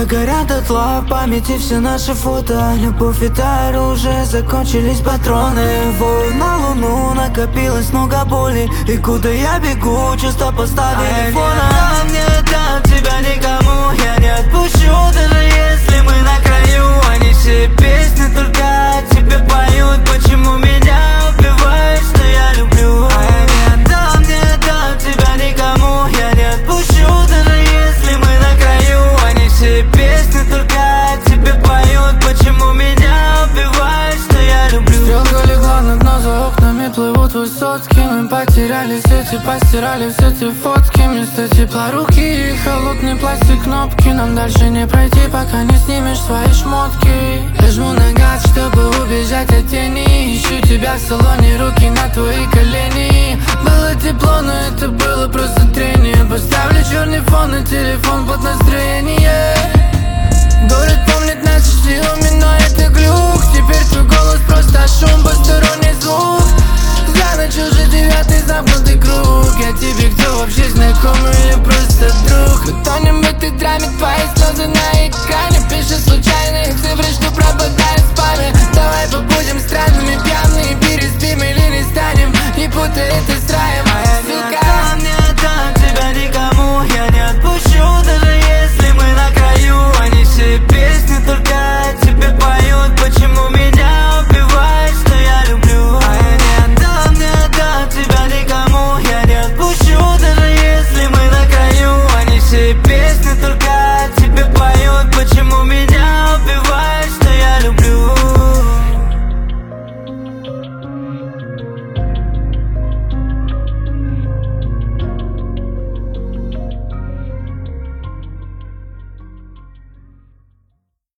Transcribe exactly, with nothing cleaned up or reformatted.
Когда горят дотла в памяти все наши фото, любовь и тайры, уже закончились патроны. Вою на луну, накопилось много боли, и куда я бегу, чувства поставили фон. А мне там тебя никому я не отпущу, даже если мы на краю. Они все песни только о тебе поют. Почему меня убиваешь, что я люблю? А я не отдам, не отдам тебя никому я не отпущу, даже если мы на краю. Они все песни только о тебе поют. Почему меня убиваешь, что я люблю? Стрелка легла на дно, за окнами плывут высотки. Мы потеряли сети, постирали все те фотки. Вместо тепла руки и холодный пластик кнопки. Нам дальше не пройти, пока не снимешь свои шмотки. Я жму на газ, чтобы убежать от тени. Ищу тебя в салоне, руки на твои колени. Было тепло, но это было просто трение. Поставлю черный фон на телефон под настроение. Город помнит наши силами, но это глюк. Теперь твой голос просто шум, посторонний звук. За ночь уже девятый замкнутый круг. Я тебе кто вообще, знакомый или просто друг? Мы тонем в этой драме, твои слезы на экране. Пишешь случайные цифры, что пропадают в спаме. Давай побудем странными, пьяные, переспим или не станем. Не путай это с раем, А я не отдам, не